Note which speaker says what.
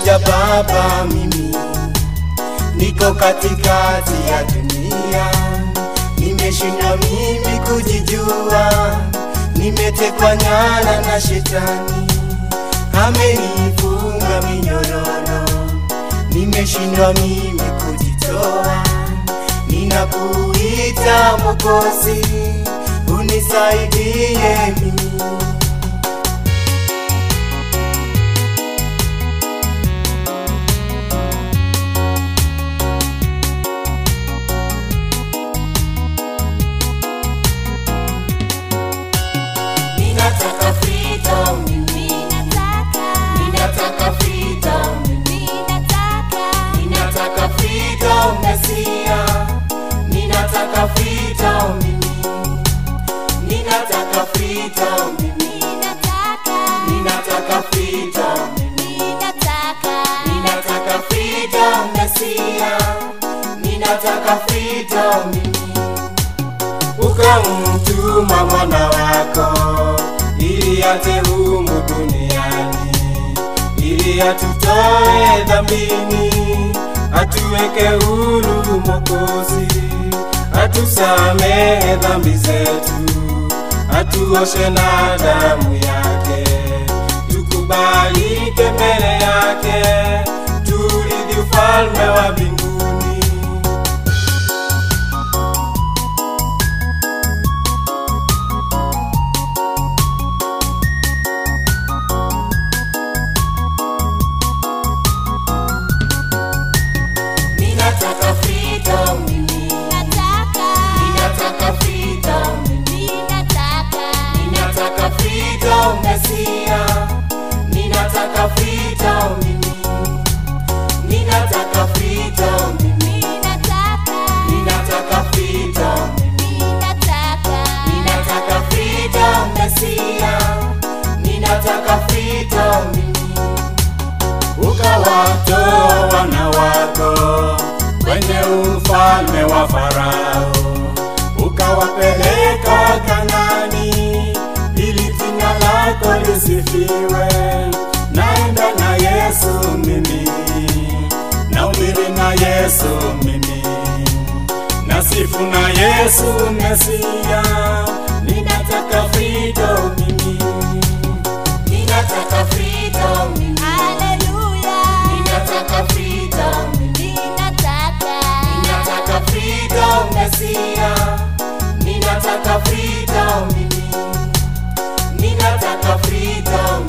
Speaker 1: moja Baba, mimi niko katikati ya dunia. Nimeshindwa mimi kujijua, nimetekwa nyara na shetani, amenifunga minyororo. Nimeshindwa mimi kujitoa, ninakuita Mwokozi, unisaidie mimi.
Speaker 2: Ninataka freedom, ninataka freedom, ninataka freedom Mesia, ninataka freedom, ninataka freedom, ninataka freedom, ninataka freedom Mesia, ninataka freedom. Ukamtuma mwana wako ili aje humu duniani, ili atutoe dhambini, atuweke huru Mwokozi, atusamehe dhambi zetu, atuoshe na damu yake, tukubalike mbele yake, turithi ufalme wa mbinguni. Ninataka freedom, ninataka freedom, ninataka freedom Mesia, ninataka freedom, ninataka freedom, ninataka freedom, ninataka freedom Mesia, ninataka freedom. Ukawatoa wana wako kwenye ufalme wa Farao, ukawapeleka Kanaani, ili jina lako lisifiwe. Naenda na Yesu mimi, nahubiri na Yesu mimi, nasifu na Yesu Mesia. Ninataka freedom mimi, ninataka freedom mimi, ninataka freedom, ninataka freedom Mesia, ninataka freedom, ninataka freedom,